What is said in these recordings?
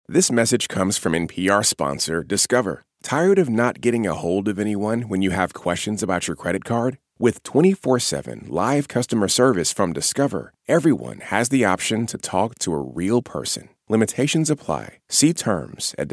This message comes from NPR sponsor Discover. Tired of not getting a hold of anyone when you have questions about your credit card? With 24/7 live customer service from Discover, everyone has the option to talk to a real person. Limitations apply. See terms at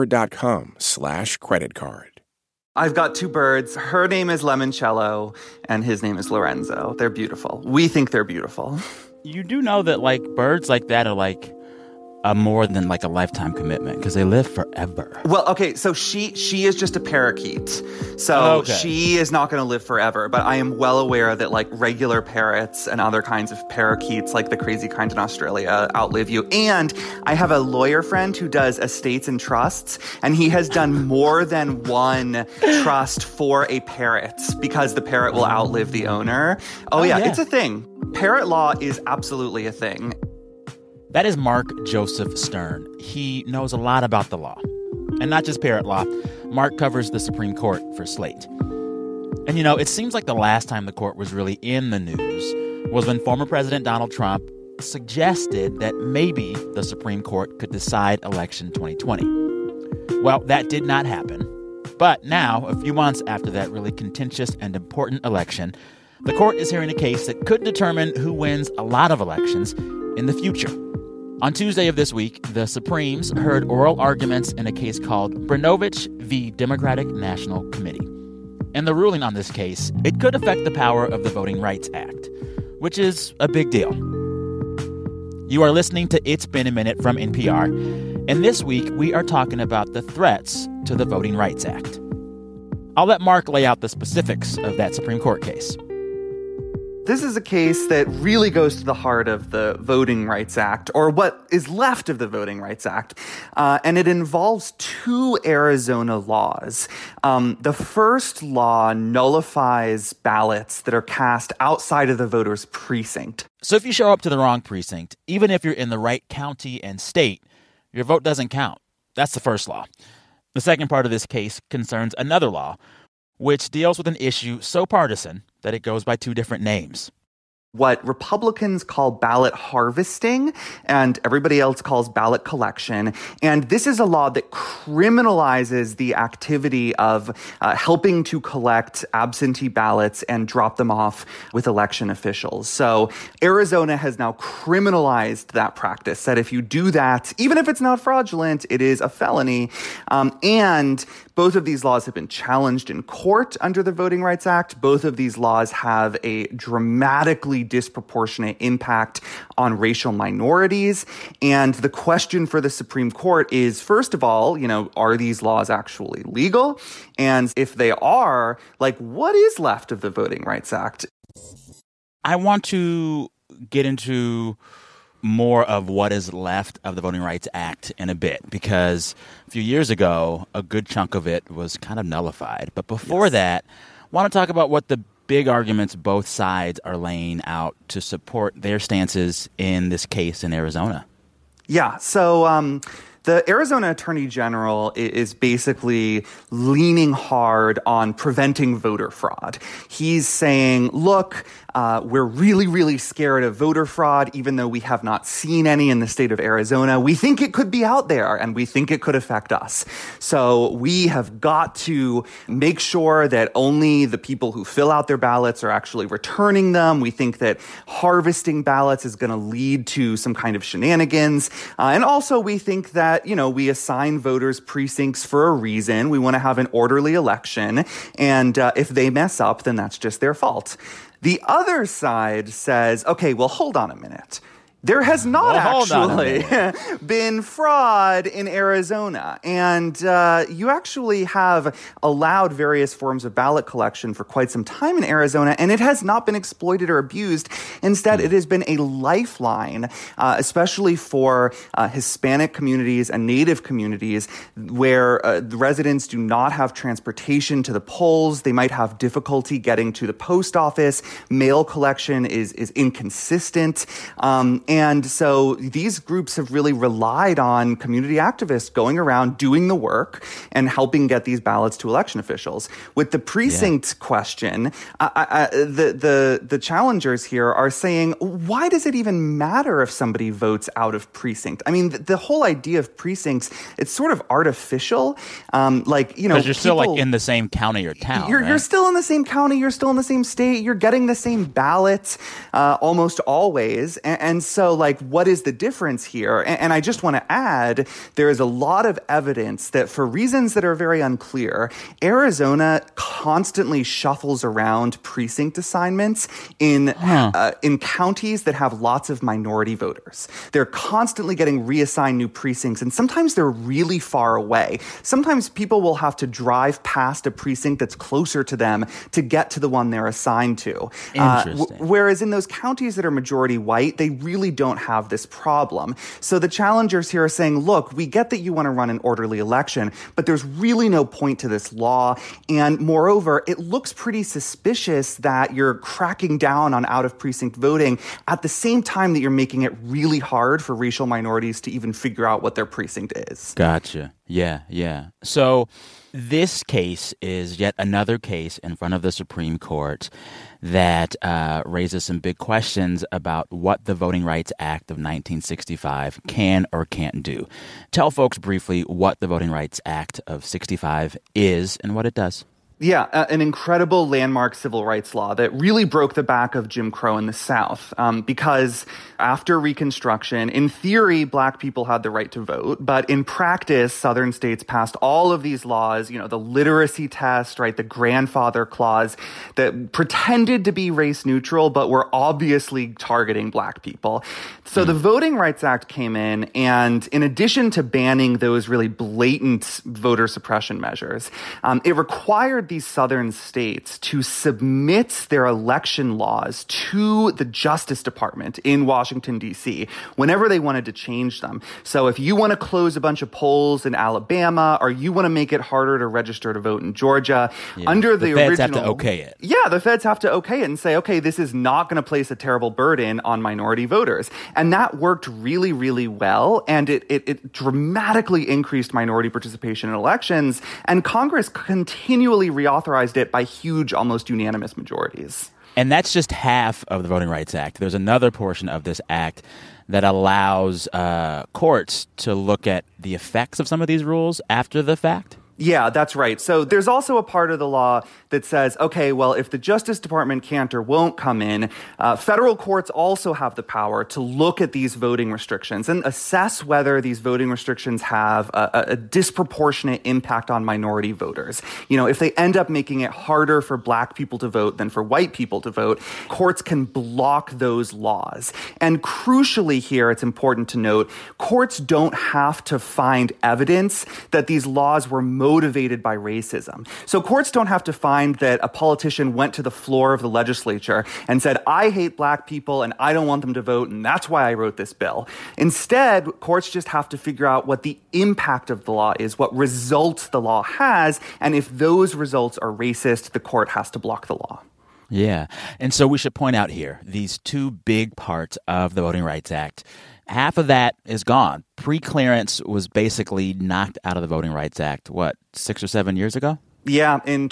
discover.com/creditcard. I've got two birds. Her name is Lemoncello, and his name is Lorenzo. They're beautiful. We think they're beautiful. You do know that, birds like that are, more than, a lifetime commitment because they live forever. Well, okay, so she is just a parakeet. So she is not going to live forever. But I am well aware that, regular parrots and other kinds of parakeets, like the crazy kind in Australia, outlive you. And I have a lawyer friend who does estates and trusts, and he has done more than one trust for a parrot because the parrot will outlive the owner. Oh, yeah, it's a thing. Parrot law is absolutely a thing. That is Mark Joseph Stern. He knows a lot about the law. And not just parrot law. Mark covers the Supreme Court for Slate. And, it seems like the last time the court was really in the news was when former President Donald Trump suggested that maybe the Supreme Court could decide election 2020. Well, that did not happen. But now, a few months after that really contentious and important election, the court is hearing a case that could determine who wins a lot of elections in the future. On Tuesday of this week, the Supremes heard oral arguments in a case called Brnovich v. Democratic National Committee. And the ruling on this case, it could affect the power of the Voting Rights Act, which is a big deal. You are listening to It's Been a Minute from NPR, and this week we are talking about the threats to the Voting Rights Act. I'll let Mark lay out the specifics of that Supreme Court case. This is a case that really goes to the heart of the Voting Rights Act, or what is left of the Voting Rights Act, and it involves two Arizona laws. The first law nullifies ballots that are cast outside of the voter's precinct. So if you show up to the wrong precinct, even if you're in the right county and state, your vote doesn't count. That's the first law. The second part of this case concerns another law, which deals with an issue so partisan that it goes by two different names. What Republicans call ballot harvesting and everybody else calls ballot collection. And this is a law that criminalizes the activity of helping to collect absentee ballots and drop them off with election officials. So Arizona has now criminalized that practice, that if you do that, even if it's not fraudulent, it is a felony. And both of these laws have been challenged in court under the Voting Rights Act. Both of these laws have a dramatically disproportionate impact on racial minorities. And the question for the Supreme Court is, first of all, are these laws actually legal? And if they are, what is left of the Voting Rights Act? I want to get into more of what is left of the Voting Rights Act in a bit, because a few years ago, a good chunk of it was kind of nullified. But before that, I want to talk about what the big arguments both sides are laying out to support their stances in this case in Arizona. Yeah, so the Arizona Attorney General is basically leaning hard on preventing voter fraud. He's saying, look, we're really, really scared of voter fraud, even though we have not seen any in the state of Arizona. We think it could be out there, and we think it could affect us. So we have got to make sure that only the people who fill out their ballots are actually returning them. We think that harvesting ballots is going to lead to some kind of shenanigans. And also we think that, we assign voters precincts for a reason. We want to have an orderly election. And if they mess up, then that's just their fault. The other side says, okay, well, hold on a minute. There has not actually been fraud in Arizona. And you actually have allowed various forms of ballot collection for quite some time in Arizona, and it has not been exploited or abused. Instead, it has been a lifeline, especially for Hispanic communities and Native communities where the residents do not have transportation to the polls. They might have difficulty getting to the post office. Mail collection is inconsistent. And so these groups have really relied on community activists going around doing the work and helping get these ballots to election officials. With the precinct question, the challengers here are saying, why does it even matter if somebody votes out of precinct? I mean, the whole idea of precincts, it's sort of artificial. Because you're still like in the same county or town. You're still in the same county. You're still in the same state. You're getting the same ballots almost always. And so, like, what is the difference here? And I just want to add, there is a lot of evidence that for reasons that are very unclear, Arizona constantly shuffles around precinct assignments in counties that have lots of minority voters. They're constantly getting reassigned new precincts, and sometimes they're really far away. Sometimes people will have to drive past a precinct that's closer to them to get to the one they're assigned to. Interesting. Whereas in those counties that are majority white, they really don't have this problem. So the challengers here are saying, look, we get that you want to run an orderly election, but there's really no point to this law. And moreover, it looks pretty suspicious that you're cracking down on out-of-precinct voting at the same time that you're making it really hard for racial minorities to even figure out what their precinct is. Gotcha. Yeah. So this case is yet another case in front of the Supreme Court that raises some big questions about what the Voting Rights Act of 1965 can or can't do. Tell folks briefly what the Voting Rights Act of 65 is and what it does. Yeah, an incredible landmark civil rights law that really broke the back of Jim Crow in the South. Because after Reconstruction, in theory, Black people had the right to vote. But in practice, Southern states passed all of these laws, the literacy test, right, the grandfather clause that pretended to be race neutral, but were obviously targeting Black people. So the Voting Rights Act came in addition to banning those really blatant voter suppression measures, it required these Southern states to submit their election laws to the Justice Department in Washington, D.C., whenever they wanted to change them. So if you want to close a bunch of polls in Alabama, or you want to make it harder to register to vote in Georgia, under the feds original... have to okay it. Yeah, the feds have to okay it and say, okay, this is not going to place a terrible burden on minority voters. And that worked really, really well, and it dramatically increased minority participation in elections, and Congress continually reauthorized it by huge, almost unanimous majorities. And that's just half of the Voting Rights Act. There's another portion of this act that allows courts to look at the effects of some of these rules after the fact. Yeah, that's right. So there's also a part of the law that says, okay, well, if the Justice Department can't or won't come in, federal courts also have the power to look at these voting restrictions and assess whether these voting restrictions have a disproportionate impact on minority voters. If they end up making it harder for Black people to vote than for white people to vote, courts can block those laws. And crucially here, it's important to note, courts don't have to find evidence that these laws were motivated by racism. So courts don't have to find that a politician went to the floor of the legislature and said, I hate Black people and I don't want them to vote, and that's why I wrote this bill. Instead, courts just have to figure out what the impact of the law is, what results the law has, and if those results are racist, the court has to block the law. Yeah. And so we should point out here, these two big parts of the Voting Rights Act, half of that is gone. Pre-clearance was basically knocked out of the Voting Rights Act, 6 or 7 years ago? Yeah, in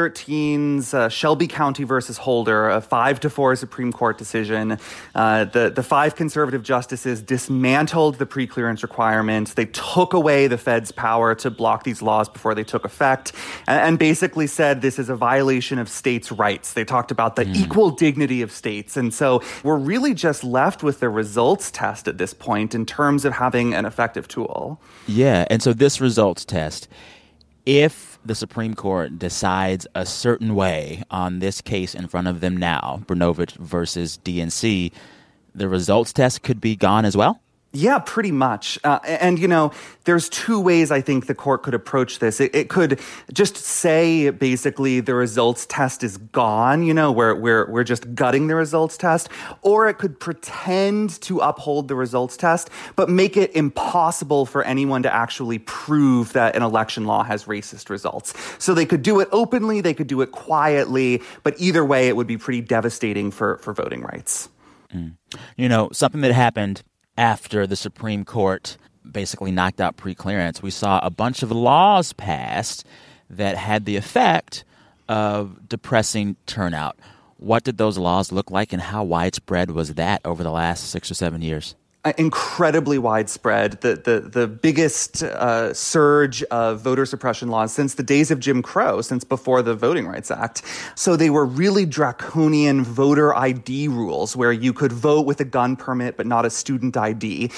2013's Shelby County versus Holder, a 5-4 Supreme Court decision, the 5 conservative justices dismantled the pre-clearance requirements. They took away the Fed's power to block these laws before they took effect, and basically said this is a violation of states' rights. They talked about the equal dignity of states. And so we're really just left with the results test at this point in terms of having an effective tool. Yeah, and so this results test, if the Supreme Court decides a certain way on this case in front of them now, Brnovich versus DNC, the results test could be gone as well? Yeah, pretty much. And there's two ways I think the court could approach this. It could just say basically the results test is gone, we're just gutting the results test, or it could pretend to uphold the results test, but make it impossible for anyone to actually prove that an election law has racist results. So they could do it openly, they could do it quietly, but either way, it would be pretty devastating for voting rights. You know, something that happened after the Supreme Court basically knocked out preclearance, we saw a bunch of laws passed that had the effect of depressing turnout. What did those laws look like, and how widespread was that over the last 6 or 7 years? Incredibly widespread, the biggest surge of voter suppression laws since the days of Jim Crow, since before the Voting Rights Act. So they were really draconian voter ID rules where you could vote with a gun permit but not a student ID.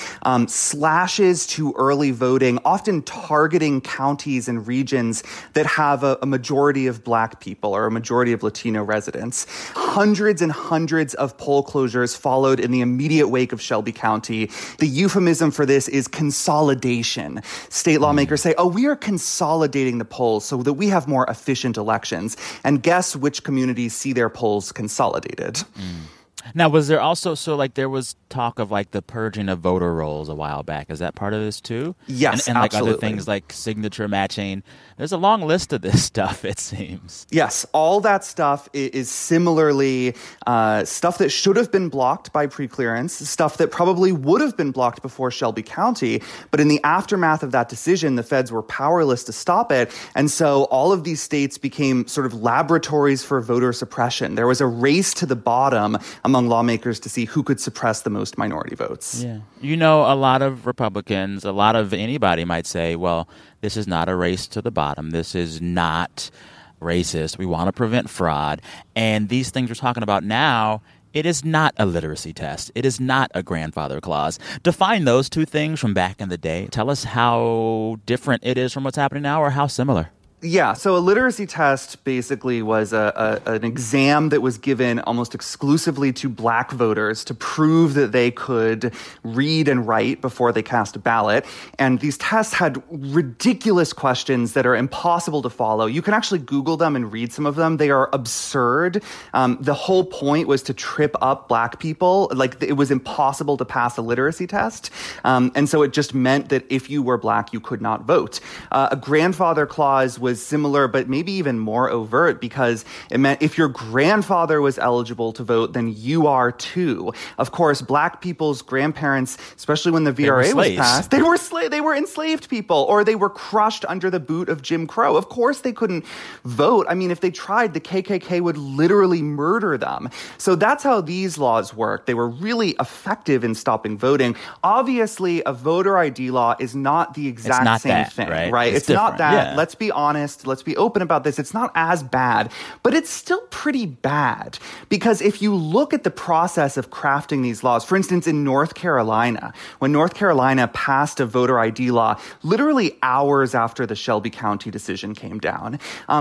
Slashes to early voting, often targeting counties and regions that have a majority of Black people or a majority of Latino residents. Hundreds and hundreds of poll closures followed in the immediate wake of Shelby County. The euphemism for this is consolidation. State lawmakers say, we are consolidating the polls so that we have more efficient elections. And guess which communities see their polls consolidated? Now, was there also, there was talk of the purging of voter rolls a while back. Is that part of this too? Yes, and absolutely. Other things like signature matching. There's a long list of this stuff, it seems. Yes, all that stuff is similarly stuff that should have been blocked by preclearance, stuff that probably would have been blocked before Shelby County. But in the aftermath of that decision, the feds were powerless to stop it. And so all of these states became sort of laboratories for voter suppression. There was a race to the bottom among lawmakers to see who could suppress the most minority votes. Yeah. You know, a lot of Republicans, a lot of anybody might say, well, this is not a race to the bottom. This is not racist. We want to prevent fraud. And these things we're talking about now, it is not a literacy test. It is not a grandfather clause. Define those two things from back in the day. Tell us how different it is from what's happening now or how similar. Yeah, so a literacy test basically was an exam that was given almost exclusively to Black voters to prove that they could read and write before they cast a ballot. And these tests had ridiculous questions that are impossible to follow. You can actually Google them and read some of them. They are absurd. The whole point was to trip up Black people. It was impossible to pass a literacy test. And so it just meant that if you were Black, you could not vote. A grandfather clause was similar, but maybe even more overt because it meant if your grandfather was eligible to vote, then you are too. Of course, Black people's grandparents, especially when the VRA was passed, they were enslaved people, or they were crushed under the boot of Jim Crow. Of course, they couldn't vote. I mean, if they tried, the KKK would literally murder them. So that's how these laws work. They were really effective in stopping voting. Obviously, a voter ID law is not the exact same thing, right? It's not that. Yeah. Let's be honest. Let's be open about this. It's not as bad, but it's still pretty bad because if you look at the process of crafting these laws, for instance, in North Carolina, when North Carolina passed a voter ID law, literally hours after the Shelby County decision came down,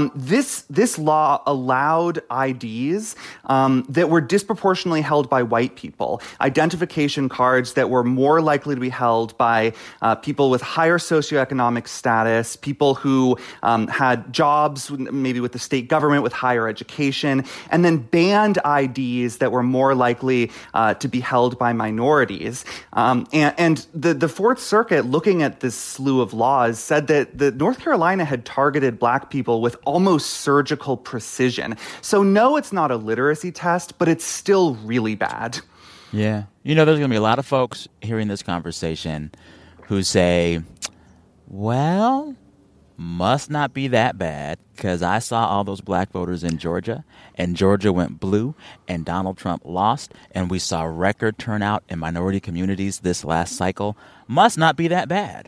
this law allowed IDs that were disproportionately held by white people, identification cards that were more likely to be held by people with higher socioeconomic status, people who had jobs, maybe with the state government, with higher education, and then banned IDs that were more likely to be held by minorities. And the Fourth Circuit, looking at this slew of laws, said that North Carolina had targeted Black people with almost surgical precision. So no, it's not a literacy test, but it's still really bad. Yeah. You know, there's going to be a lot of folks hearing this conversation who say, well, must not be that bad because I saw all those Black voters in Georgia and Georgia went blue and Donald Trump lost and we saw record turnout in minority communities this last cycle. Must not be that bad.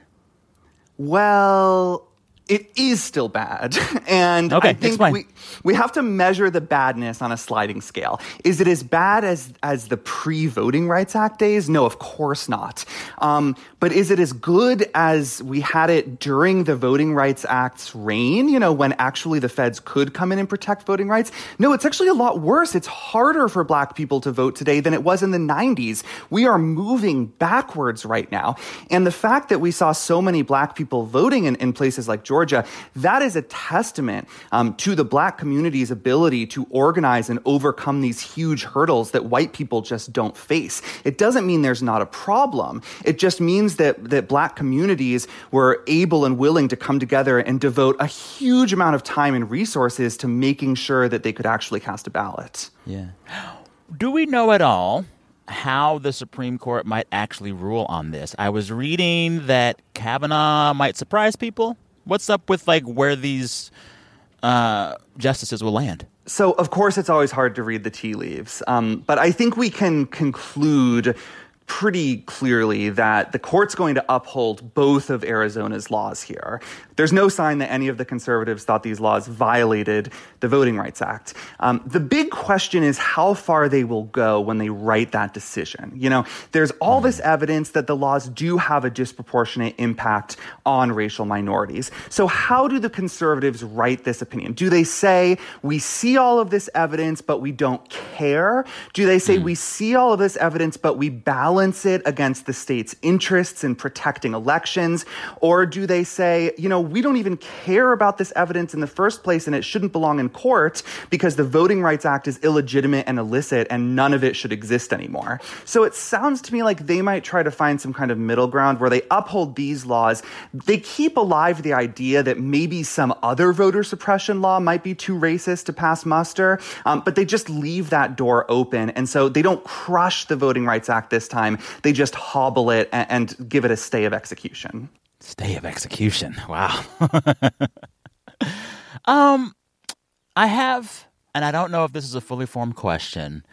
Well, it is still bad. And okay, I think we have to measure the badness on a sliding scale. Is it as bad as the pre-Voting Rights Act days? No, of course not. But is it as good as we had it during the Voting Rights Act's reign, when actually the feds could come in and protect voting rights? No, it's actually a lot worse. It's harder for Black people to vote today than it was in the 90s. We are moving backwards right now. And the fact that we saw so many Black people voting in places like Georgia, that is a testament to the Black community's ability to organize and overcome these huge hurdles that white people just don't face. It doesn't mean there's not a problem. It just means that Black communities were able and willing to come together and devote a huge amount of time and resources to making sure that they could actually cast a ballot. Yeah. Do we know at all how the Supreme Court might actually rule on this. I was reading that Kavanaugh might surprise people. What's up with, like, where these justices will land? So, of course, it's always hard to read the tea leaves. But I think we can conclude pretty clearly that the court's going to uphold both of Arizona's laws here. There's no sign that any of the conservatives thought these laws violated the Voting Rights Act. The big question is how far they will go when they write that decision. You know, there's all this evidence that the laws do have a disproportionate impact on racial minorities. So how do the conservatives write this opinion? Do they say, we see all of this evidence, but we don't care? Do they say, we see all of this evidence, but we balance it against the state's interests in protecting elections? Or do they say, you know, we don't even care about this evidence in the first place and it shouldn't belong in court because the Voting Rights Act is illegitimate and illicit and none of it should exist anymore? So it sounds to me like they might try to find some kind of middle ground where they uphold these laws. They keep alive the idea that maybe some other voter suppression law might be too racist to pass muster, but they just leave that door open. And so they don't crush the Voting Rights Act this time. They just hobble it and give it a stay of execution. Stay of execution. Wow. I have, and I don't know if this is a fully formed question,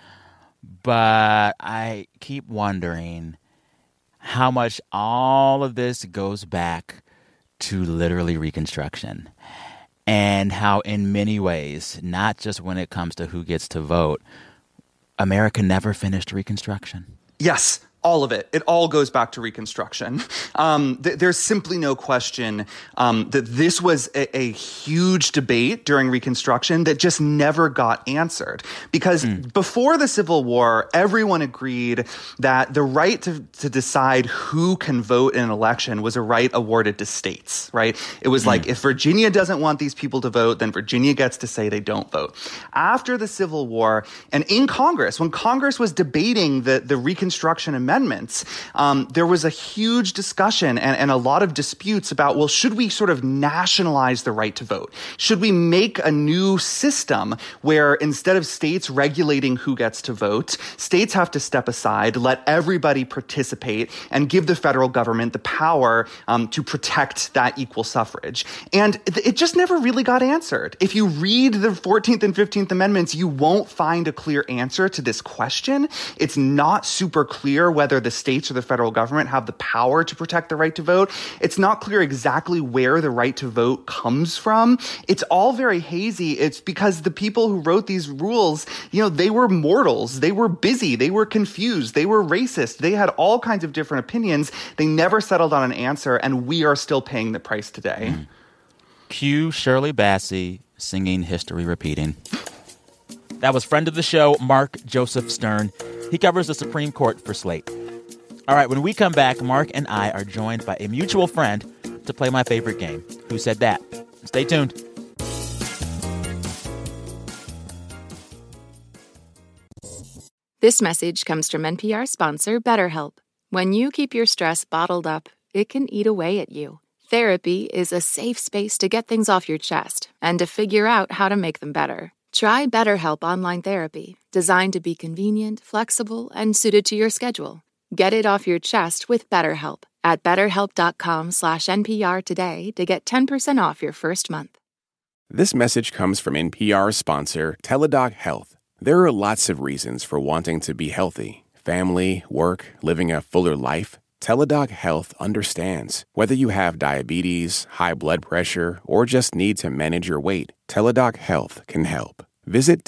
but I keep wondering how much all of this goes back to literally Reconstruction, and how in many ways, not just when it comes to who gets to vote, America never finished Reconstruction. Yes. All of it. It all goes back to Reconstruction. There's simply no question that this was a huge debate during Reconstruction that just never got answered. Because before the Civil War, everyone agreed that the right to decide who can vote in an election was a right awarded to states, right? It was like, if Virginia doesn't want these people to vote, then Virginia gets to say they don't vote. After the Civil War, and in Congress, when Congress was debating the Reconstruction Amendments, there was a huge discussion and a lot of disputes about, well, should we sort of nationalize the right to vote? Should we make a new system where instead of states regulating who gets to vote, states have to step aside, let everybody participate, and give the federal government the power to protect that equal suffrage? And it just never really got answered. If you read the 14th and 15th Amendments, you won't find a clear answer to this question. It's not super clear whether the states or the federal government have the power to protect the right to vote. It's not clear exactly where the right to vote comes from. It's all very hazy. It's because the people who wrote these rules, you know, they were mortals. They were busy. They were confused. They were racist. They had all kinds of different opinions. They never settled on an answer, and we are still paying the price today. Cue Shirley Bassey singing History Repeating. That was friend of the show, Mark Joseph Stern. He covers the Supreme Court for Slate. All right, when we come back, Mark and I are joined by a mutual friend to play my favorite game, Who Said That? Stay tuned. This message comes from NPR sponsor BetterHelp. When you keep your stress bottled up, it can eat away at you. Therapy is a safe space to get things off your chest and to figure out how to make them better. Try BetterHelp Online Therapy, designed to be convenient, flexible, and suited to your schedule. Get it off your chest with BetterHelp at BetterHelp.com/NPR today to get 10% off your first month. This message comes from NPR sponsor Teladoc Health. There are lots of reasons for wanting to be healthy. Family, work, living a fuller life. Teladoc Health understands. Whether you have diabetes, high blood pressure, or just need to manage your weight, Teladoc Health can help. Visit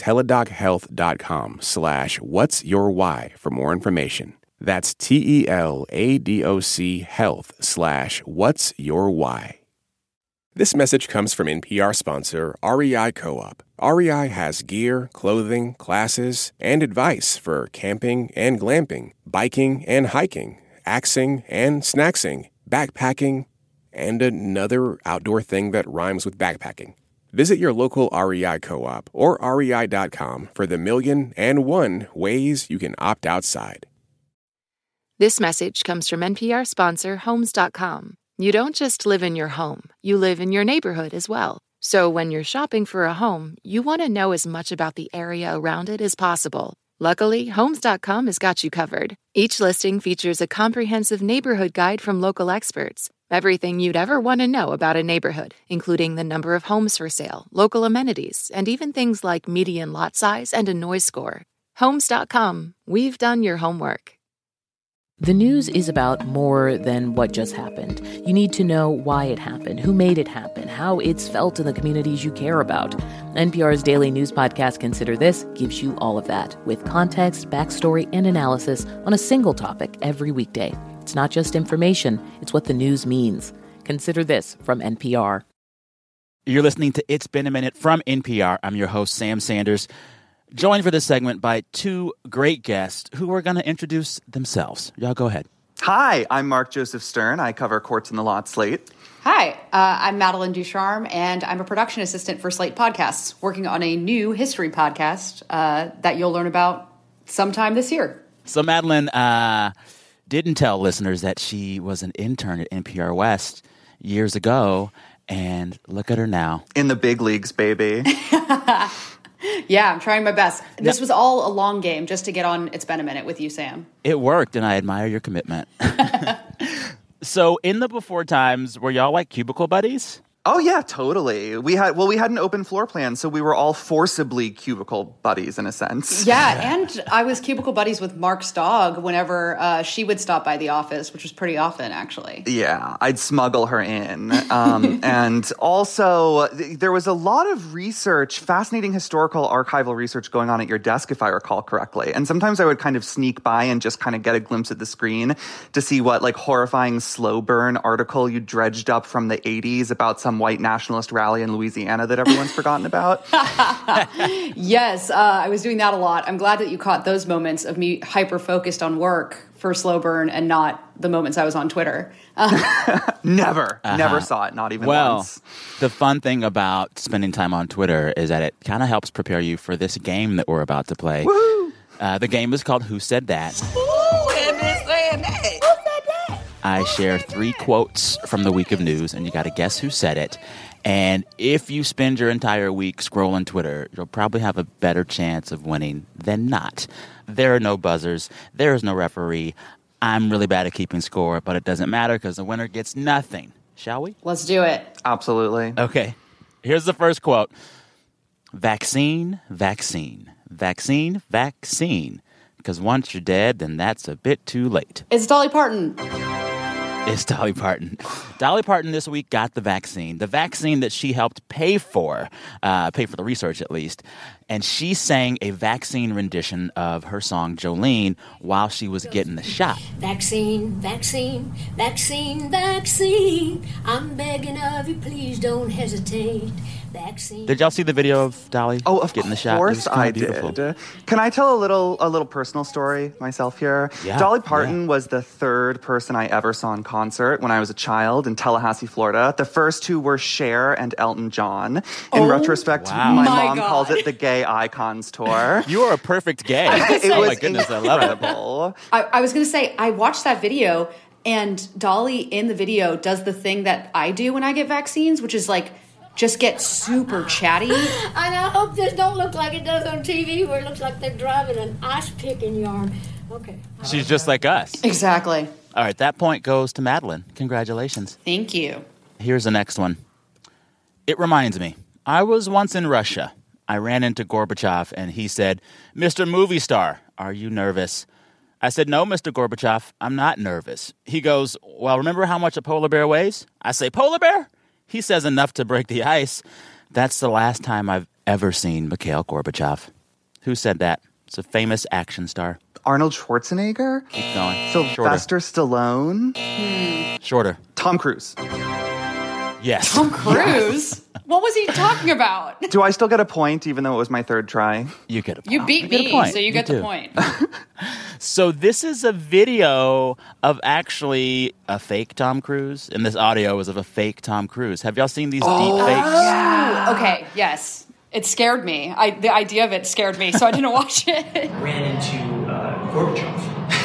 teladochealth.com/what'syourwhy for more information. That's TELADOC health/what'syourwhy. This message comes from NPR sponsor REI Co-op. REI has gear, clothing, classes, and advice for camping and glamping, biking and hiking, axing and snacksing, backpacking, and another outdoor thing that rhymes with backpacking. Visit your local REI Co-op or rei.com for the 1,000,001 ways you can opt outside. This message comes from NPR sponsor Homes.com. You don't just live in your home, you live in your neighborhood as well. So when you're shopping for a home, you want to know as much about the area around it as possible. Luckily, Homes.com has got you covered. Each listing features a comprehensive neighborhood guide from local experts. Everything you'd ever want to know about a neighborhood, including the number of homes for sale, local amenities, and even things like median lot size and a noise score. Homes.com. We've done your homework. The news is about more than what just happened. You need to know why it happened, who made it happen, how it's felt in the communities you care about. NPR's daily news podcast, Consider This, gives you all of that, with context, backstory, and analysis on a single topic every weekday. It's not just information, it's what the news means. Consider This from NPR. You're listening to It's Been a Minute from NPR. I'm your host, Sam Sanders, joined for this segment by two great guests who are going to introduce themselves. Y'all go ahead. Hi, I'm Mark Joseph Stern. I cover Courts and the Law at Slate. Hi, I'm Madeline Ducharme, and I'm a production assistant for Slate Podcasts, working on a new history podcast that you'll learn about sometime this year. So Madeline didn't tell listeners that she was an intern at NPR West years ago, and look at her now. In the big leagues, baby. Yeah, I'm trying my best. This was all a long game just to get on It's Been a Minute with you, Sam. It worked, and I admire your commitment. So in the before times, were y'all like cubicle buddies? Oh, yeah, totally. We had an open floor plan, so we were all forcibly cubicle buddies in a sense. Yeah, and I was cubicle buddies with Mark's dog whenever she would stop by the office, which was pretty often, actually. Yeah, I'd smuggle her in. And also, there was a lot of research, fascinating historical archival research going on at your desk, if I recall correctly. And sometimes I would kind of sneak by and just kind of get a glimpse at the screen to see what, like, horrifying slow burn article you dredged up from the 80s about some white nationalist rally in Louisiana that everyone's forgotten about. Yes, I was doing that a lot. I'm glad that you caught those moments of me hyper-focused on work for slow burn and not the moments I was on Twitter. Never saw it, not even once. The fun thing about spending time on Twitter is that it kind of helps prepare you for this game that we're about to play. Woohoo! The game is called Who Said That? I share 3 quotes from the week of news, and you got to guess who said it. And if you spend your entire week scrolling Twitter, you'll probably have a better chance of winning than not. There are no buzzers. There is no referee. I'm really bad at keeping score, but it doesn't matter because the winner gets nothing. Shall we? Let's do it. Absolutely. Okay. Here's the first quote. Vaccine, vaccine. Vaccine, vaccine. Because once you're dead, then that's a bit too late. It's Dolly Parton. It's Dolly Parton. Dolly Parton this week got the vaccine that she helped pay for the research at least. And she sang a vaccine rendition of her song Jolene while she was getting the shot. Vaccine, vaccine, vaccine, vaccine. I'm begging of you, please don't hesitate. Vaccine. Did y'all see the video of Dolly getting the shot? Of course I did. Can I tell a little personal story myself here? Yeah, Dolly Parton was the 3rd person I ever saw in concert when I was a child in Tallahassee, Florida. The first 2 were Cher and Elton John. In retrospect, my mom calls it the Gay Icons Tour. You are a perfect gay. Oh my goodness, I love it. I was going to say, I watched that video, and Dolly in the video does the thing that I do when I get vaccines, which is like, just get super chatty. And I hope this don't look like it does on TV where it looks like they're driving an ice pick in yarn. Okay. She's just like us. Exactly. All right, that point goes to Madeline. Congratulations. Thank you. Here's the next one. It reminds me, I was once in Russia. I ran into Gorbachev, and he said, "Mr. Movie Star, are you nervous?" I said, "No, Mr. Gorbachev, I'm not nervous." He goes, "Well, remember how much a polar bear weighs?" I say, "Polar bear?" He says, "Enough to break the ice." That's the last time I've ever seen Mikhail Gorbachev. Who said that? It's a famous action star. Arnold Schwarzenegger? Keep going. Sylvester Stallone? Shorter. Tom Cruise. Yes. Tom Cruise? What was he talking about? Do I still get a point even though it was my 3rd try? You get a point. You beat me, so you get the point. So this is a video of actually a fake Tom Cruise, and this audio is of a fake Tom Cruise. Have y'all seen these deep fakes? Yeah. Okay, yes. It scared me. The idea of it scared me, so I didn't watch it. Ran into Gorbachev.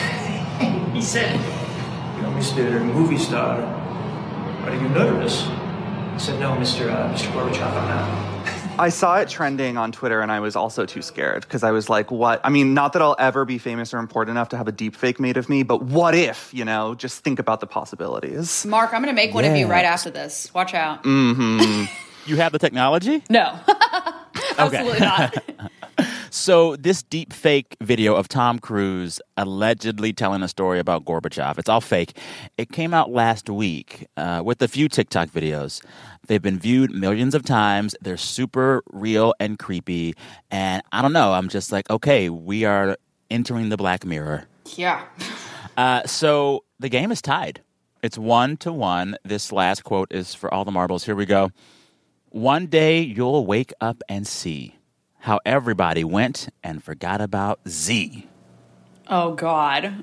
He said, "Mr. Movie Star, are you nervous?" I said, "No, Mr. Gorbachev, I'm not." I saw it trending on Twitter, and I was also too scared because I was like, what? I mean, not that I'll ever be famous or important enough to have a deep fake made of me, but what if, just think about the possibilities. Mark, I'm going to make one of you right after this. Watch out. Mm-hmm. You have the technology? No. Absolutely not. So this deep fake video of Tom Cruise allegedly telling a story about Gorbachev, it's all fake. It came out last week with a few TikTok videos. They've been viewed millions of times. They're super real and creepy. And I don't know. I'm just like, okay, we are entering the Black Mirror. Yeah. So the game is tied. It's 1-1. This last quote is for all the marbles. Here we go. One day you'll wake up and see how everybody went and forgot about Z. Oh, God.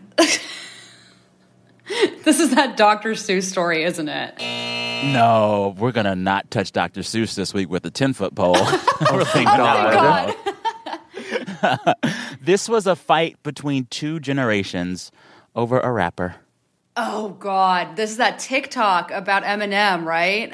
This is that Dr. Seuss story, isn't it? No, we're going to not touch Dr. Seuss this week with a 10-foot pole. Thank God. This was a fight between two generations over a rapper. Oh, God. This is that TikTok about Eminem, right?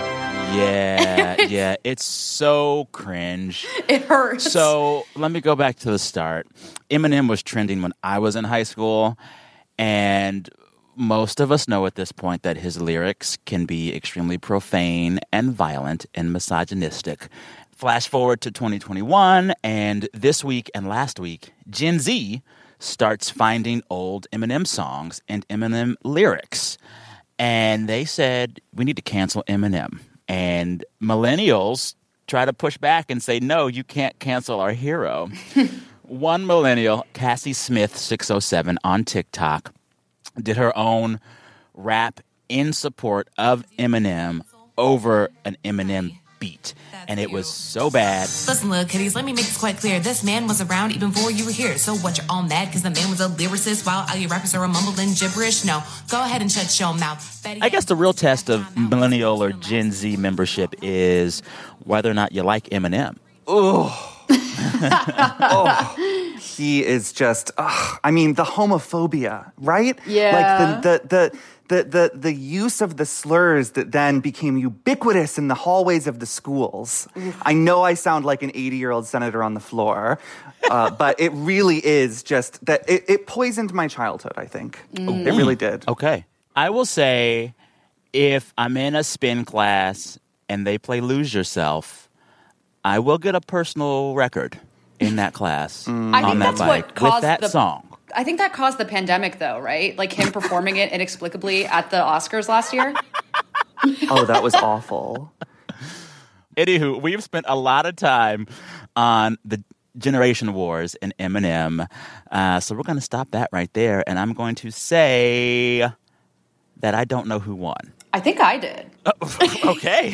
Yeah. It's so cringe. It hurts. So let me go back to the start. Eminem was trending when I was in high school, and most of us know at this point that his lyrics can be extremely profane and violent and misogynistic. Flash forward to 2021, and this week and last week, Gen Z starts finding old Eminem songs and Eminem lyrics. And they said, we need to cancel Eminem. And millennials try to push back and say, no, you can't cancel our hero. One millennial, Cassie Smith 607 on TikTok, did her own rap in support of Eminem over an Eminem beat. And it was so bad. Listen, little kiddies, let me make this quite clear. This man was around even before you were here. So what, you're all mad because the man was a lyricist while all your rappers are mumbling gibberish? No, go ahead and shut your mouth. I guess the real test of millennial or Gen Z membership is whether or not you like Eminem. He is just, the homophobia, right? Yeah. Like the use of the slurs that then became ubiquitous in the hallways of the schools. I know I sound like an 80-year-old senator on the floor, but it really is just that it poisoned my childhood, I think. It really did. Okay. I will say if I'm in a spin class and they play Lose Yourself, I will get a personal record in that class I think that's what caused with that song. I think that caused the pandemic, though, right? Like him performing it inexplicably at the Oscars last year. Oh, that was awful. Anywho, we've spent a lot of time on the generation wars and Eminem. So we're going to stop that right there. And I'm going to say that I don't know who won. I think I did. Okay.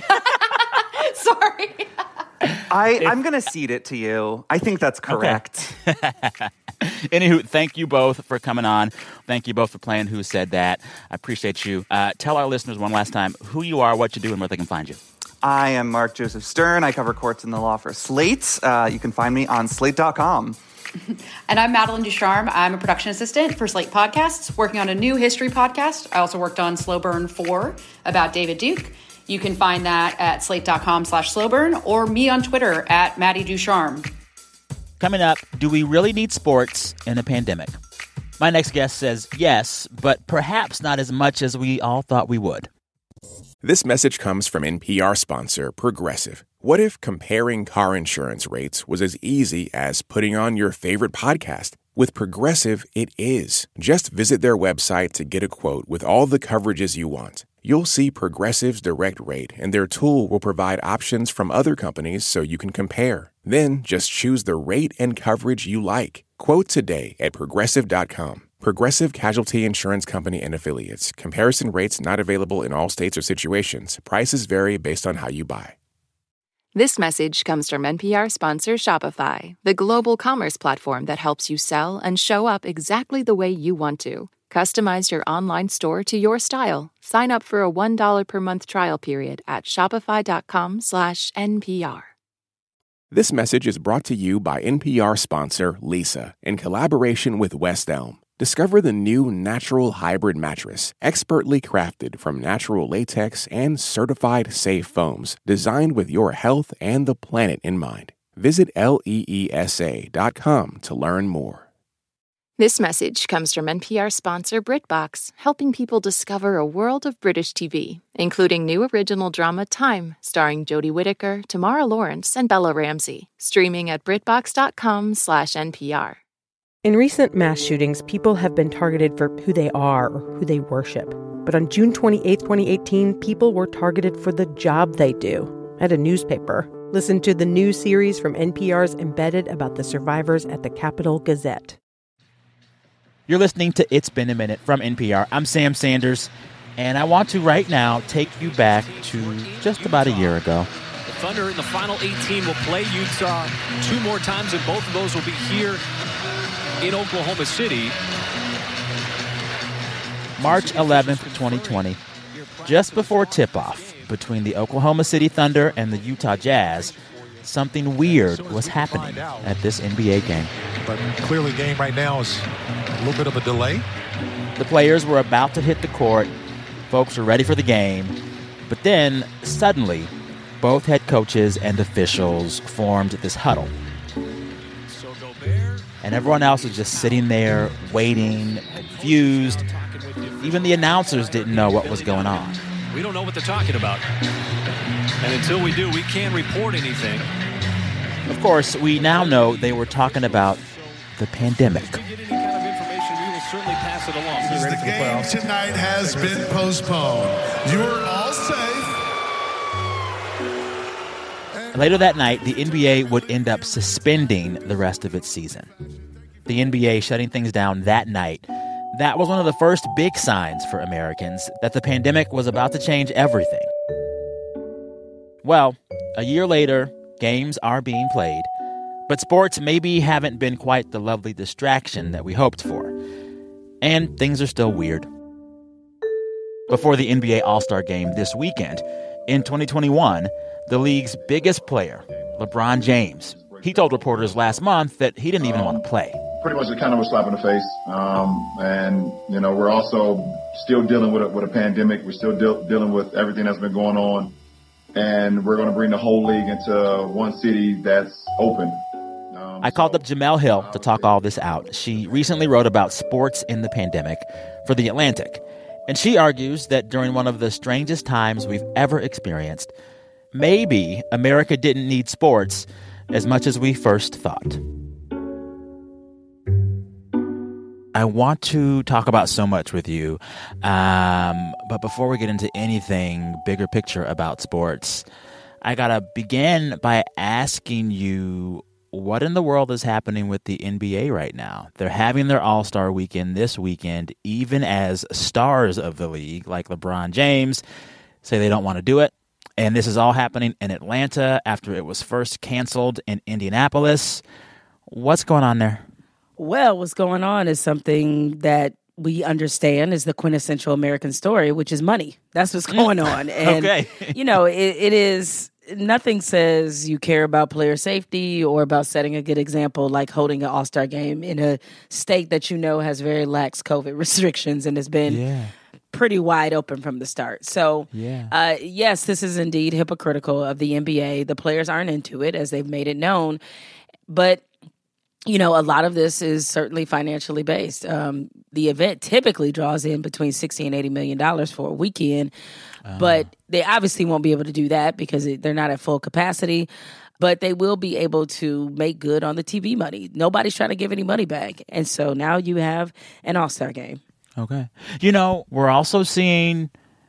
Sorry. I'm going to cede it to you. I think that's correct. Okay. Anywho, thank you both for coming on. Thank you both for playing Who Said That. I appreciate you. Tell our listeners one last time who you are, what you do, and where they can find you. I am Mark Joseph Stern. I cover courts and the law for Slate. You can find me on slate.com. And I'm Madeline Ducharme. I'm a production assistant for Slate Podcasts, working on a new history podcast. I also worked on Slow Burn 4 about David Duke. You can find that at slate.com/slowburn or me on Twitter at Maddie Ducharme. Coming up, do we really need sports in a pandemic? My next guest says yes, but perhaps not as much as we all thought we would. This message comes from NPR sponsor Progressive. What if comparing car insurance rates was as easy as putting on your favorite podcast? With Progressive, it is. Just visit their website to get a quote with all the coverages you want. You'll see Progressive's direct rate, and their tool will provide options from other companies so you can compare. Then just choose the rate and coverage you like. Quote today at Progressive.com. Progressive Casualty Insurance Company and Affiliates. Comparison rates not available in all states or situations. Prices vary based on how you buy. This message comes from NPR sponsor Shopify, the global commerce platform that helps you sell and show up exactly the way you want to. Customize your online store to your style. Sign up for a $1 per month trial period at shopify.com/NPR. This message is brought to you by NPR sponsor Lisa in collaboration with West Elm. Discover the new Natural Hybrid mattress, expertly crafted from natural latex and certified safe foams, designed with your health and the planet in mind. Visit leesa.com to learn more. This message comes from NPR sponsor BritBox, helping people discover a world of British TV, including new original drama Time, starring Jodie Whittaker, Tamara Lawrence, and Bella Ramsey, streaming at BritBox.com/NPR. In recent mass shootings, people have been targeted for who they are or who they worship. But on June 28, 2018, people were targeted for the job they do at a newspaper. Listen to the new series from NPR's Embedded about the survivors at the Capitol Gazette. You're listening to It's Been a Minute from NPR. I'm Sam Sanders, and I want to right now take you back to just about a year ago. The Thunder in the final 18 will play Utah 2 more times, and both of those will be here in Oklahoma City. March 11th, 2020, just before tip-off between the Oklahoma City Thunder and the Utah Jazz, something weird was happening at this NBA game. But clearly game right now is a little bit of a delay. The players were about to hit the court. Folks were ready for the game. But then, suddenly, both head coaches and officials formed this huddle. And everyone else was just sitting there, waiting, confused. Even the announcers didn't know what was going on. We don't know what they're talking about. And until we do, we can't report anything. Of course, we now know they were talking about the pandemic. If we get any kind of information, we will certainly pass it along. The game tonight has been postponed. You're all safe. Later that night, the NBA would end up suspending the rest of its season. The NBA shutting things down that night. That was one of the first big signs for Americans that the pandemic was about to change everything. Well, a year later, games are being played, but sports maybe haven't been quite the lovely distraction that we hoped for. And things are still weird. Before the NBA All-Star Game this weekend, in 2021, the league's biggest player, LeBron James, he told reporters last month that he didn't even want to play. Pretty much kind of a slap in the face. And, you know, we're also still dealing with a pandemic. We're still dealing with everything that's been going on. And we're going to bring the whole league into one city that's open. I called up Jemele Hill to talk all this out. She recently wrote about sports in the pandemic for The Atlantic. And she argues that during one of the strangest times we've ever experienced, maybe America didn't need sports as much as we first thought. I want to talk about so much with you, but before we get into anything bigger picture about sports, I gotta begin by asking you, what in the world is happening with the NBA right now? They're having their All-Star weekend this weekend, even as stars of the league, like LeBron James, say they don't want to do it. And this is all happening in Atlanta after it was first canceled in Indianapolis. What's going on there? Well, what's going on is something that we understand is the quintessential American story, which is money. That's what's going on. And, okay. You know, it is, nothing says you care about player safety or about setting a good example like holding an All-Star game in a state that you know has very lax COVID restrictions and has been pretty wide open from the start. So, yes, this is indeed hypocritical of the NBA. The players aren't into it, as they've made it known. But you know, a lot of this is certainly financially based. The event typically draws in between $60 and $80 million for a weekend, but they obviously won't be able to do that because they're not at full capacity. But they will be able to make good on the TV money. Nobody's trying to give any money back. And so now you have an All-Star game. Okay. You know, we're also seeing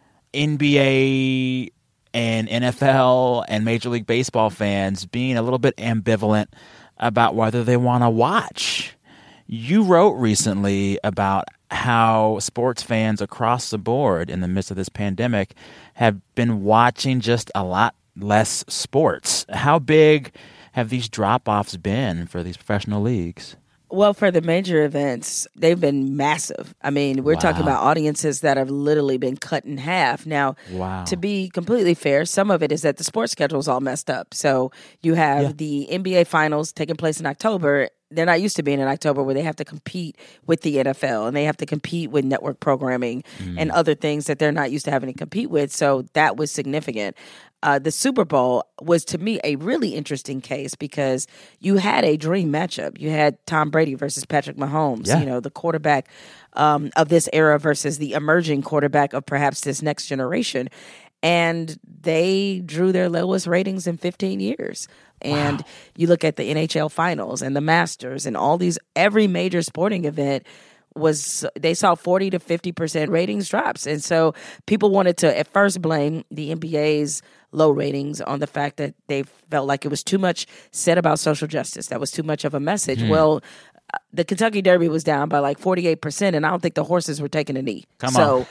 NBA and NFL and Major League Baseball fans being a little bit ambivalent about whether they want to watch. You wrote recently about how sports fans across the board in the midst of this pandemic have been watching just a lot less sports. How big have these drop-offs been for these professional leagues? Well, for the major events, they've been massive. I mean, we're talking about audiences that have literally been cut in half. Now, to be completely fair, some of it is that the sports schedule is all messed up. So you have the NBA Finals taking place in October. they're not used to being in October where they have to compete with the NFL and they have to compete with network programming and other things that they're not used to having to compete with. So that was significant. The Super Bowl was, to me, a really interesting case because you had a dream matchup. You had Tom Brady versus Patrick Mahomes, the quarterback of this era versus the emerging quarterback of perhaps this next generation. And they drew their lowest ratings in 15 years. And you look at the NHL finals and the Masters and all these, every major sporting event they saw 40 to 50% ratings drops. And so people wanted to at first blame the NBA's low ratings on the fact that they felt like it was too much said about social justice. That was too much of a message. Well, the Kentucky Derby was down by like 48%, and I don't think the horses were taking a knee. So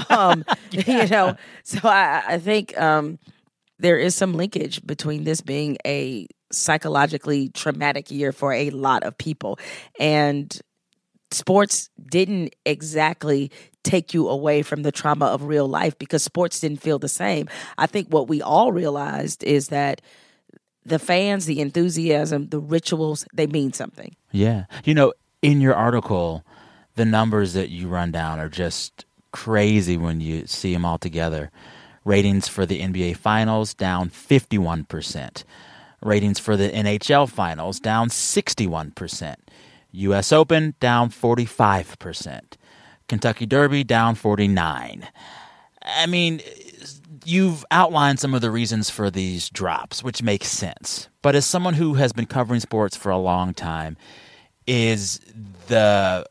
I think there is some linkage between this being a psychologically traumatic year for a lot of people. And sports didn't exactly take you away from the trauma of real life because sports didn't feel the same. I think what we all realized is that the fans, the enthusiasm, the rituals, they mean something. Yeah. In your article, the numbers that you run down are just crazy when you see them all together. Ratings for the NBA Finals down 51%. Ratings for the NHL Finals down 61%. U.S. Open down 45%. Kentucky Derby down 49%. I mean, you've outlined some of the reasons for these drops, which makes sense. But as someone who has been covering sports for a long time, is the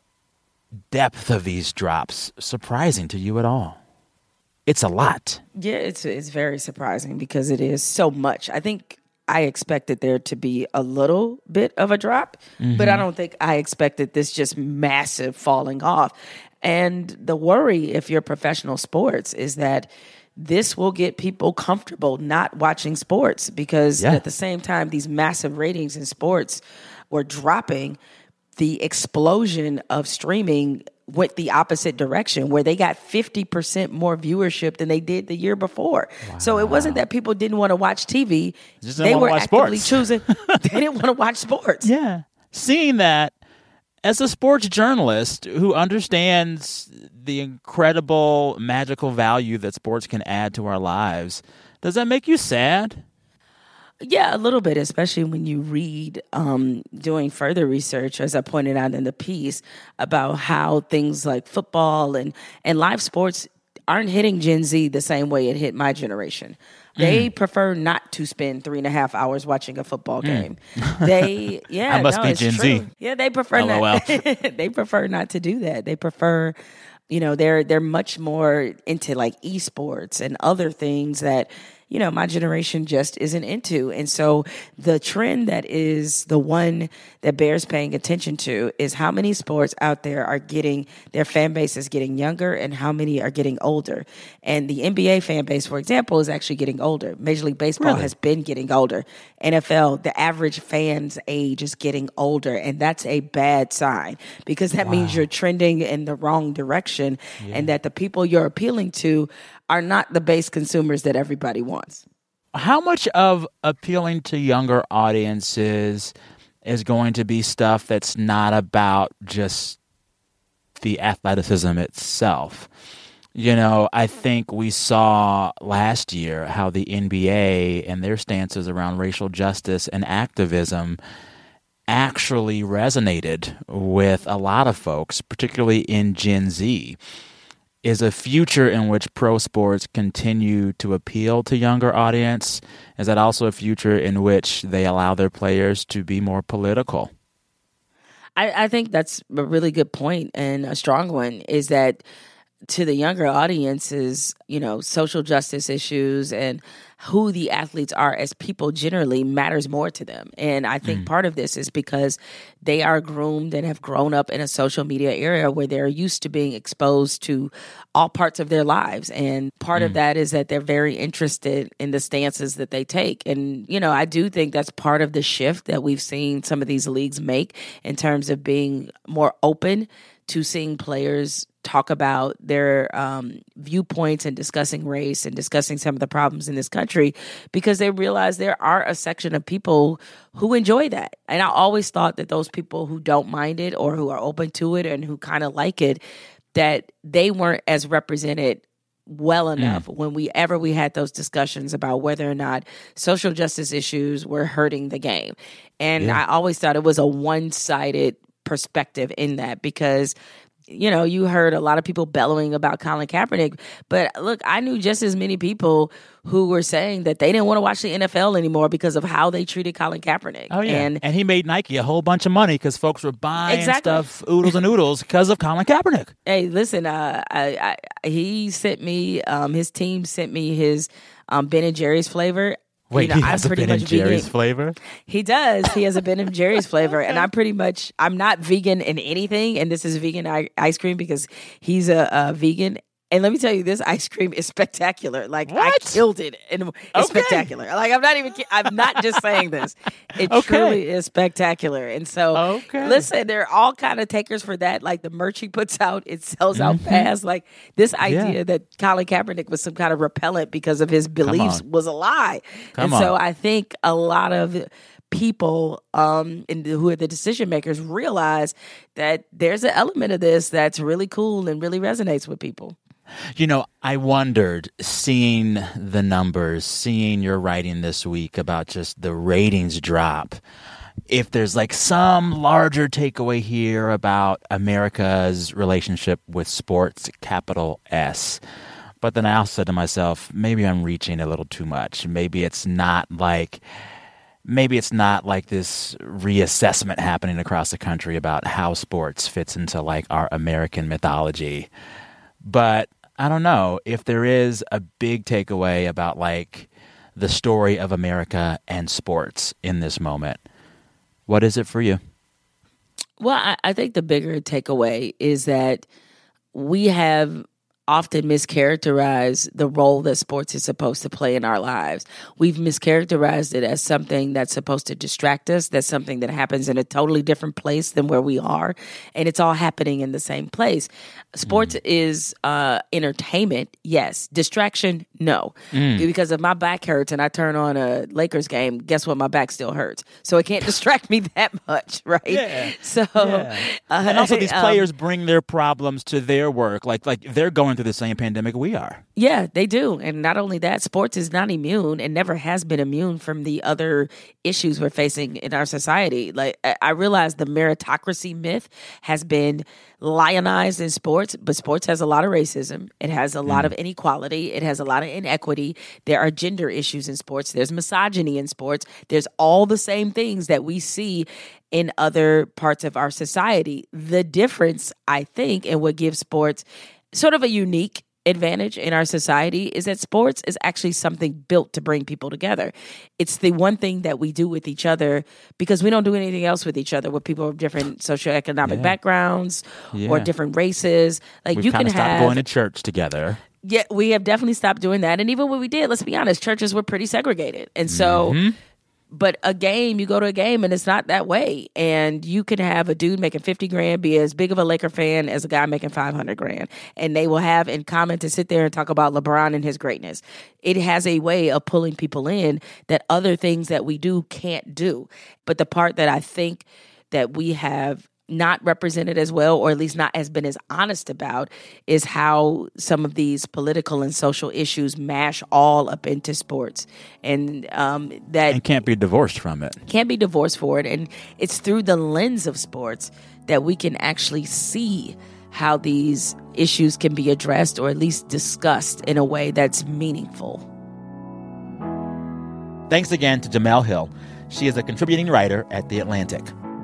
depth of these drops surprising to you at all? It's a lot. Yeah, it's very surprising because it is so much. I think I expected there to be a little bit of a drop, but I don't think I expected this just massive falling off. And the worry, if you're professional sports, is that this will get people comfortable not watching sports because at the same time these massive ratings in sports were dropping, the explosion of streaming went the opposite direction where they got 50% more viewership than they did the year before. Wow. So it wasn't that people didn't want to watch TV. They were actively choosing. They didn't want to watch sports. Yeah. Seeing that, as a sports journalist who understands the incredible magical value that sports can add to our lives, does that make you sad? Yeah, a little bit, especially when you read, doing further research, as I pointed out in the piece, about how things like football and live sports aren't hitting Gen Z the same way it hit my generation. They prefer not to spend 3.5 hours watching a football game. I must be Gen Z. Yeah, they prefer not. They prefer not to do that. They prefer, they're much more into like esports and other things that my generation just isn't into. And so the trend that is the one that bears paying attention to is how many sports out there are getting, their fan base is getting younger and how many are getting older. And the NBA fan base, for example, is actually getting older. Major League Baseball has been getting older. NFL, the average fan's age is getting older. And that's a bad sign because that means you're trending in the wrong direction and that the people you're appealing to are not the base consumers that everybody wants. How much of appealing to younger audiences is going to be stuff that's not about just the athleticism itself? I think we saw last year how the NBA and their stances around racial justice and activism actually resonated with a lot of folks, particularly in Gen Z. Is a future in which pro sports continue to appeal to younger audience? Is that also a future in which they allow their players to be more political? I think that's a really good point and a strong one, is that to the younger audiences, social justice issues and who the athletes are as people generally matters more to them. And I think part of this is because they are groomed and have grown up in a social media era where they're used to being exposed to all parts of their lives. And part of that is that they're very interested in the stances that they take. And, I do think that's part of the shift that we've seen some of these leagues make in terms of being more open to seeing players talk about their viewpoints and discussing race and discussing some of the problems in this country, because they realize there are a section of people who enjoy that. And I always thought that those people who don't mind it or who are open to it and who kind of like it, that they weren't as represented well enough when we had those discussions about whether or not social justice issues were hurting the game. And I always thought it was a one-sided perspective in that, because you heard a lot of people bellowing about Colin Kaepernick, but look, I knew just as many people who were saying that they didn't want to watch the NFL anymore because of how they treated Colin Kaepernick. Oh, yeah. And he made Nike a whole bunch of money because folks were buying stuff, oodles and oodles, because of Colin Kaepernick. Hey, listen, he sent me, his team sent me his Ben & Jerry's flavor. Wait, he has a Ben & Jerry's flavor? He does. He has a Ben & Jerry's flavor. And I'm not vegan in anything. And this is vegan ice cream because he's a vegan. And let me tell you, this ice cream is spectacular. Like, I killed it. And it's spectacular. Like, I'm not just saying this. It truly is spectacular. And so, listen, there are all kind of takers for that. Like, the merch he puts out, it sells out fast. Like, this idea that Colin Kaepernick was some kind of repellent because of his beliefs was a lie. So I think a lot of people who are the decision makers realize that there's an element of this that's really cool and really resonates with people. I wondered, seeing the numbers, seeing your writing this week about just the ratings drop, if there's like some larger takeaway here about America's relationship with sports, capital S. But then I also said to myself, maybe I'm reaching a little too much. Maybe it's not like this reassessment happening across the country about how sports fits into like our American mythology. But I don't know if there is a big takeaway about like the story of America and sports in this moment. What is it for you? Well, I think the bigger takeaway is that we have often mischaracterized the role that sports is supposed to play in our lives. We've mischaracterized it as something that's supposed to distract us, that's something that happens in a totally different place than where we are, and it's all happening in the same place. Sports is entertainment, yes. Distraction, no. Because if my back hurts and I turn on a Lakers game, guess what? My back still hurts. So it can't distract me that much, right? Yeah. So, and also these players bring their problems to their work. Like they're going through the same pandemic we are. Yeah, they do. And not only that, sports is not immune and never has been immune from the other issues we're facing in our society. Like, I realize the meritocracy myth has been lionized in sports, but sports has a lot of racism. It has a lot of inequality. It has a lot of inequity. There are gender issues in sports. There's misogyny in sports. There's all the same things that we see in other parts of our society. The difference, I think, and what gives sports sort of a unique advantage in our society is that sports is actually something built to bring people together. It's the one thing that we do with each other because we don't do anything else with each other with people of different socioeconomic backgrounds or different races. Like, we've you can stopped going to church together. Yeah, we have definitely stopped doing that. And even when we did, let's be honest, churches were pretty segregated. And so but a game, you go to a game and it's not that way. And you can have a dude making $50,000 be as big of a Laker fan as a guy making $500,000. And they will have in common to sit there and talk about LeBron and his greatness. It has a way of pulling people in that other things that we do can't do. But the part that I think that we have not represented as well, or at least not has been as honest about, is how some of these political and social issues mash all up into sports, and that can't be divorced from it. Can't be divorced for it, and it's through the lens of sports that we can actually see how these issues can be addressed, or at least discussed in a way that's meaningful. Thanks again to Jemele Hill. She is a contributing writer at The Atlantic.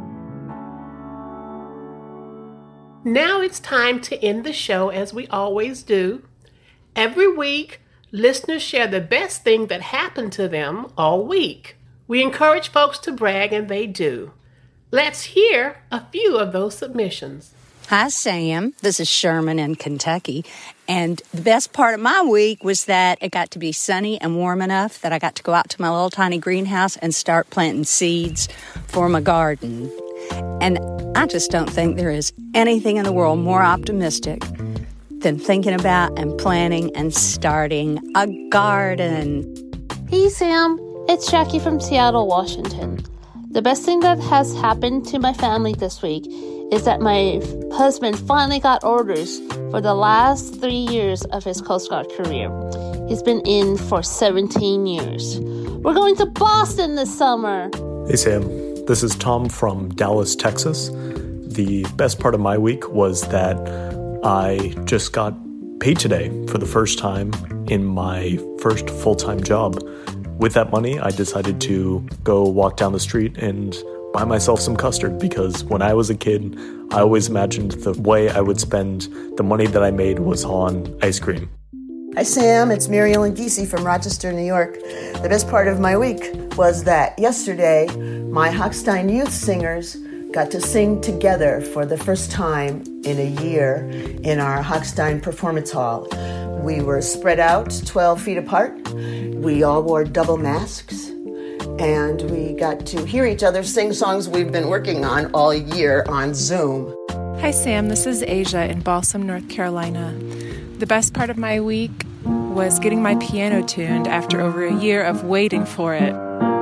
Now it's time to end the show as we always do. Every week, listeners share the best thing that happened to them all week. We encourage folks to brag, and they do. Let's hear a few of those submissions. Hi, Sam. This is Sherman in Kentucky. And the best part of my week was that it got to be sunny and warm enough that I got to go out to my little tiny greenhouse and start planting seeds for my garden. And I just don't think there is anything in the world more optimistic than thinking about and planning and starting a garden. Hey, Sam. It's Jackie from Seattle, Washington. The best thing that has happened to my family this week is that my husband finally got orders for the last 3 years of his Coast Guard career. He's been in for 17 years. We're going to Boston this summer. Hey, Sam. This is Tom from Dallas, Texas. The best part of my week was that I just got paid today for the first time in my first full-time job. With that money, I decided to go walk down the street and buy myself some custard because when I was a kid, I always imagined the way I would spend the money that I made was on ice cream. Hi, Sam. It's Mary Ellen Giese from Rochester, New York. The best part of my week was that yesterday, my Hochstein Youth Singers got to sing together for the first time in a year in our Hochstein Performance Hall. We were spread out 12 feet apart. We all wore double masks, and we got to hear each other sing songs we've been working on all year on Zoom. Hi, Sam. This is Asia in Balsam, North Carolina. The best part of my week was getting my piano tuned after over a year of waiting for it.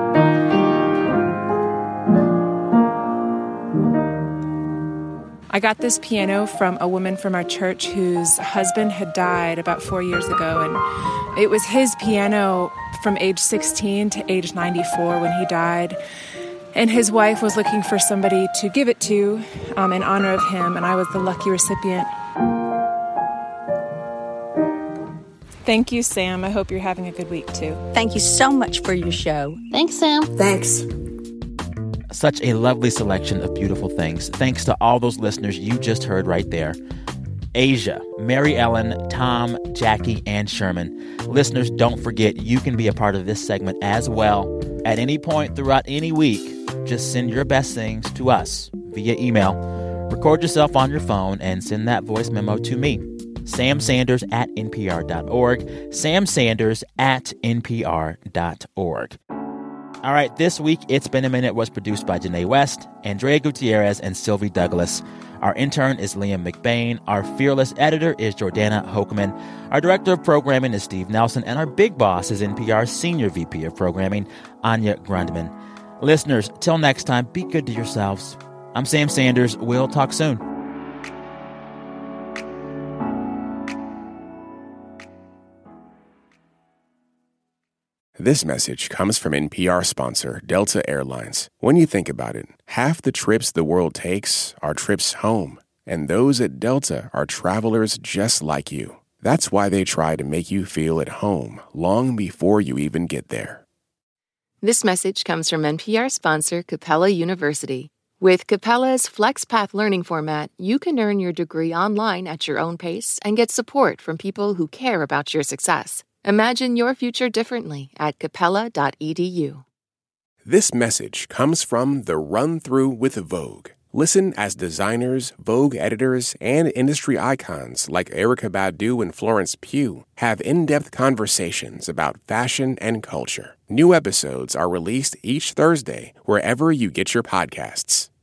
I got this piano from a woman from our church whose husband had died about 4 years ago, and it was his piano from age 16 to age 94 when he died. And his wife was looking for somebody to give it to in honor of him, and I was the lucky recipient. Thank you, Sam. I hope you're having a good week, too. Thank you so much for your show. Thanks, Sam. Thanks. Such a lovely selection of beautiful things. Thanks to all those listeners you just heard right there. Asia, Mary Ellen, Tom, Jackie, and Sherman. Listeners, don't forget you can be a part of this segment as well. At any point throughout any week, just send your best things to us via email. Record yourself on your phone and send that voice memo to me, samsanders@npr.org, samsanders@npr.org. All right, this week, It's Been a Minute was produced by Janae West, Andrea Gutierrez, and Sylvie Douglas. Our intern is Liam McBain. Our fearless editor is Jordana Hochman. Our director of programming is Steve Nelson. And our big boss is NPR's senior VP of programming, Anya Grundman. Listeners, till next time, be good to yourselves. I'm Sam Sanders. We'll talk soon. This message comes from NPR sponsor Delta Airlines. When you think about it, half the trips the world takes are trips home. And those at Delta are travelers just like you. That's why they try to make you feel at home long before you even get there. This message comes from NPR sponsor Capella University. With Capella's FlexPath learning format, you can earn your degree online at your own pace and get support from people who care about your success. Imagine your future differently at capella.edu. This message comes from The Run Through with Vogue. Listen as designers, Vogue editors, and industry icons like Erykah Badu and Florence Pugh have in-depth conversations about fashion and culture. New episodes are released each Thursday wherever you get your podcasts.